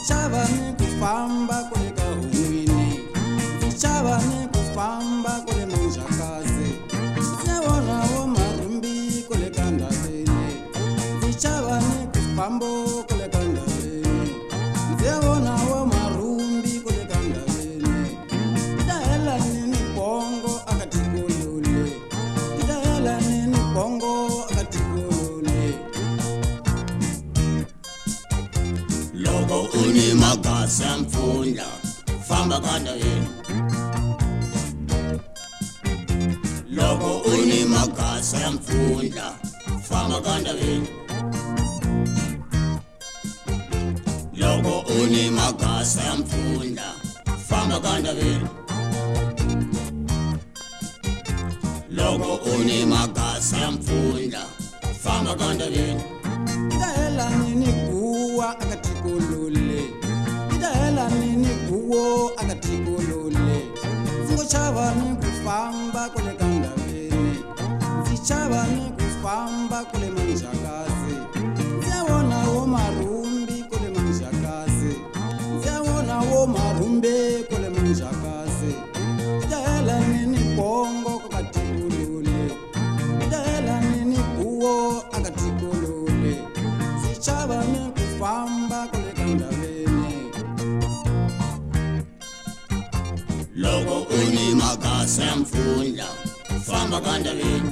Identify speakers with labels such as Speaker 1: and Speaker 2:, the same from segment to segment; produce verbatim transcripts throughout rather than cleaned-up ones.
Speaker 1: Vichava ni kufamba kule kahumini, vichava ni kufamba kule Manjakazi, siyaona wo marumbi kule Kandaleni. Vichava ni kufambo kule Kandaleni, siyaona wo marumbi kule Kandaleni. Daela nini bongo akatikulule, daela nini bongo akatikulule.
Speaker 2: Logo uni magasa mfunda famba Kandaleni. Logo uni magasa mfunda famba Kandaleni. Logo uni magasa mfunda famba Kandaleni. Logo uni magasa mfunda famba Kandaleni.
Speaker 1: Daela nini kuwa akatikulule, daela nini kuwo akatikulule. Vichava ni kufamba kule Kandaleni, vichava ni kufamba kule Manjakazi, siyaona wo marumbi kule Manjakazi, siyaona wo marumbe kule Manjakazi. Daela nini bongo akatikulule, daela nini kuwo akatikulule. Vichava ni kufamba kule Kandaleni.
Speaker 2: Logo uni magasa mfunda famba Kandaleni.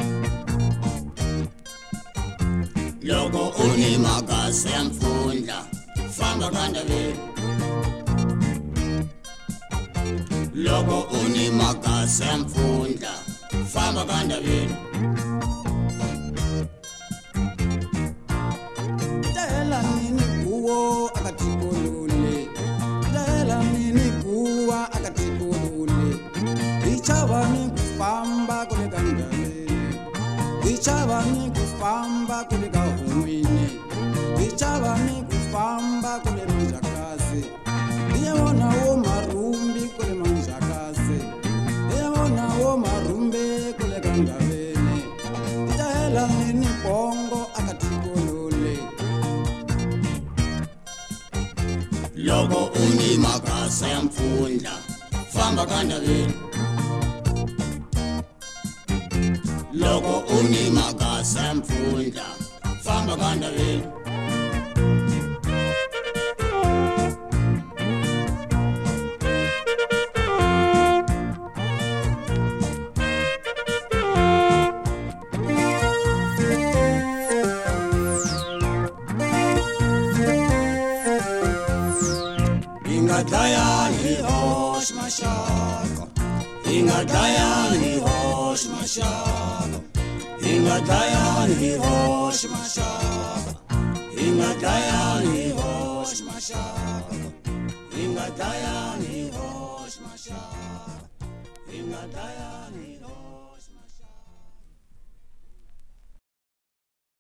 Speaker 2: Logo uni magasa mfunda famba Kandaleni. Logo uni magasa mfunda famba Kandaleni.
Speaker 1: Daela nini kuwo akatikulule, daela nini kuwa akatikulule. Vichava ni kufamba kule Kandaleni, vichava ni kufamba kule kahumini, vichava ni kufamba kule Manjakazi, siyaona wo marumbi kule Manjakazi, siyaona wo marumbe kule Kandaleni. Daela nini bongo akatikulule.
Speaker 2: Logo uni magasa mfunda famba Kandaleni. Logo uni magasa mfunda famba Kandaleni.
Speaker 1: Ingadayani hosh mashaka, Ingadayani hosh mashaka, Ingadayani hosh mashaka, Ingadayani hosh mashaka, Ingadayani hosh mashaka, Ingadayani